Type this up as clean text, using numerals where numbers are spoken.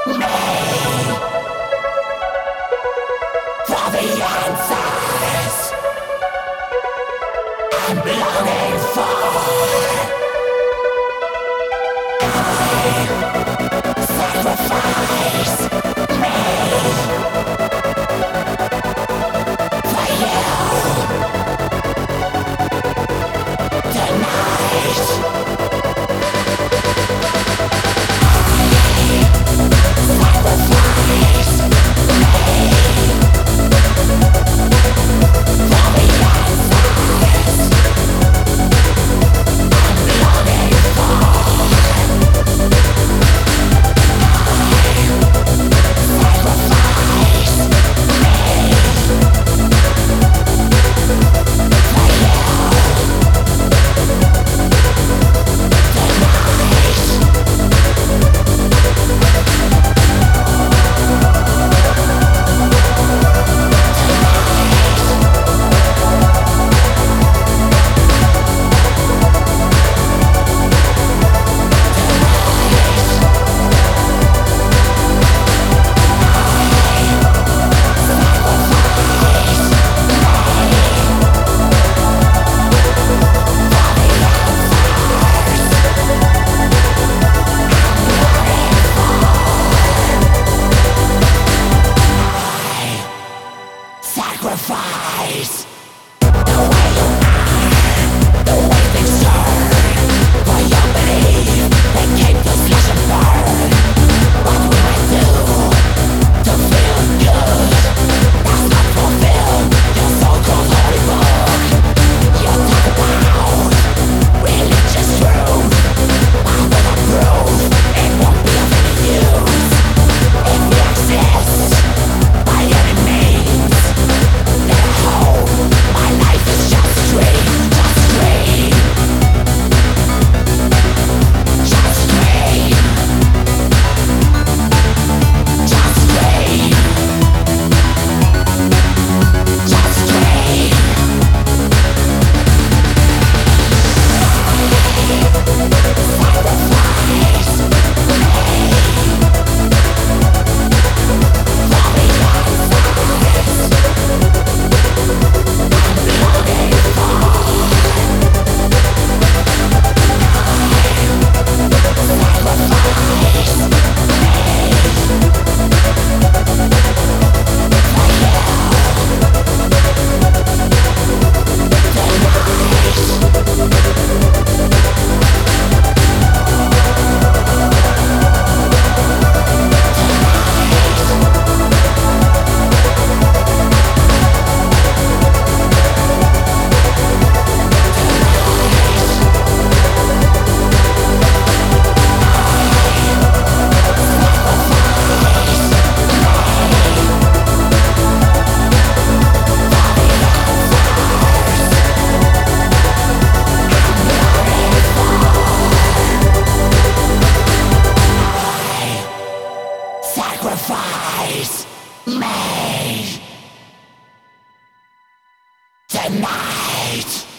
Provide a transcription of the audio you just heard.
For the answers I'm longing for, sacrifice me for you tonight. Sacrifice sacrifice. The way you are, the way things turn, for your belief they keep the flesh and burn. What we might do to feel good does not fulfill your so-called holy book. You talk about religious truth, but without proof it won't be of any use. If you exist by any means, then I hope my life is just a dream, just a dream, just a dream, just a dream, just a dream. Sacrifice sacrifice me tonight.